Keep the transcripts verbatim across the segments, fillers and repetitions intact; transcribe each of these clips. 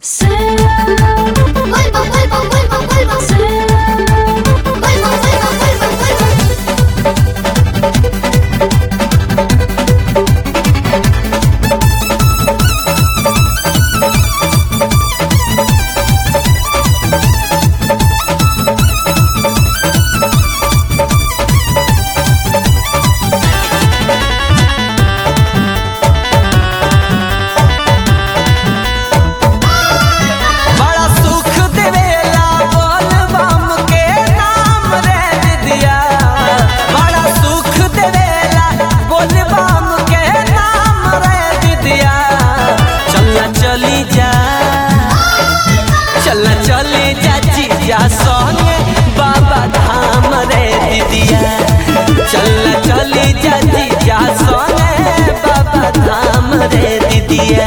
जीजा संगे बाबा धाम रे दीदिया। चल चली जा जीजा संगे बाबा धाम रे दीदिया।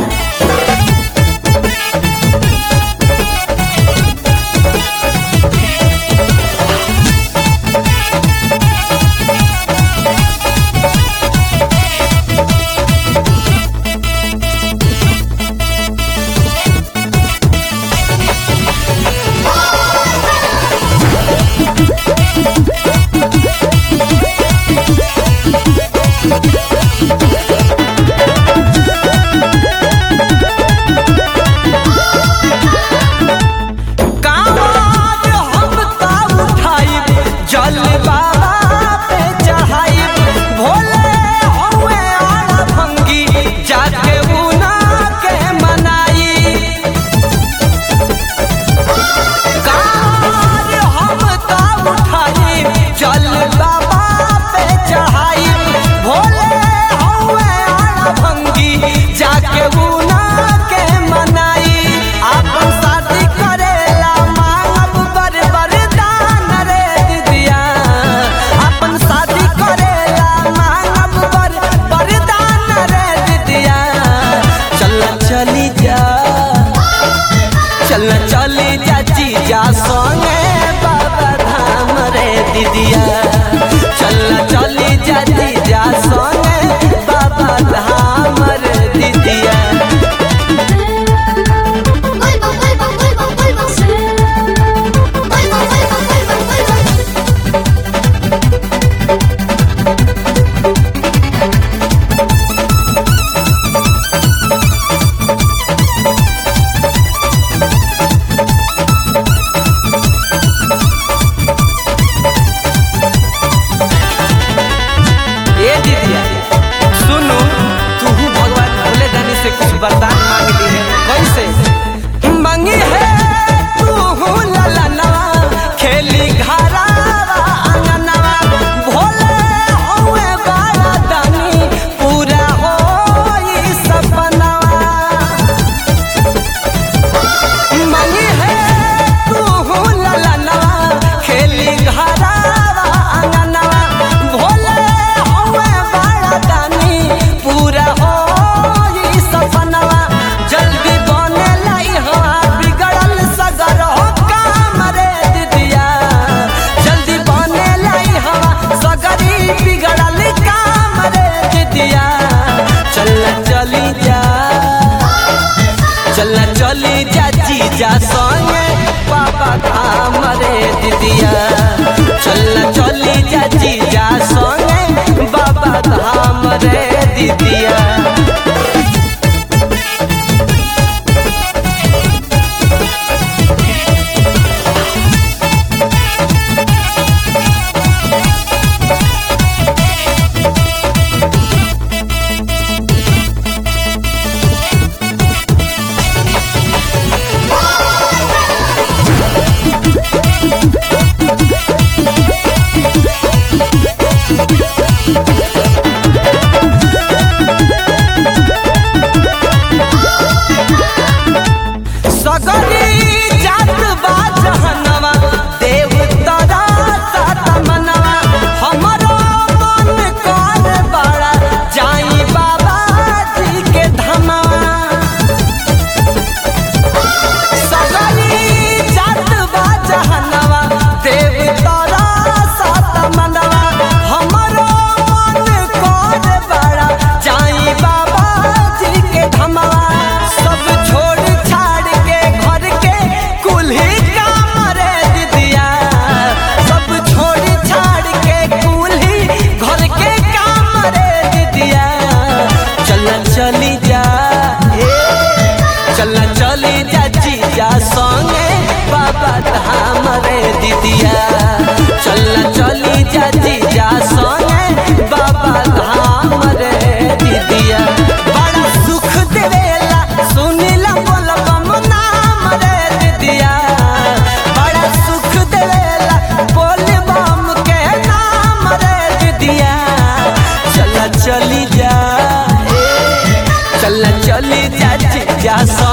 चल चली जा जीजा संगे बाबा धाम रे दीदिया। चल चली जा जीजा संगे बाबा धाम रे दीदिया। वरदान मांग ली है, कैसे मांगी है तू ललना खेली घरा आंगनवा। भोले होए बड़ा दानी पूरा होई सपनवा। मांगी है तू ललना खेली घरा आंगनवा। भोले होए बड़ा दानी पूरा हो जल्दी बने लाई हाँ बिगड़ल सगर हो काम रे दीदिया। जल्दी बने लाई हाँ सगरी बिगड़ल काम रे दीदिया। चल चली जा चल चली जा जीजा संगे बाबा धाम रे दीदिया। चल चली जा जीजा संगे बाबा धाम रे दीदिया। चलना चली जा जीजा संगे बाबा धाम रे दीदिया चलना चली जा जीजा संगे बाबा धाम रे दीदिया बड़ा सुख देवेला सुनीला बोलबम नाम रे दीदिया बड़ा सुख देवेला बोलबम के नाम रे दीदिया चलना चली जा चलना चली जा जीजा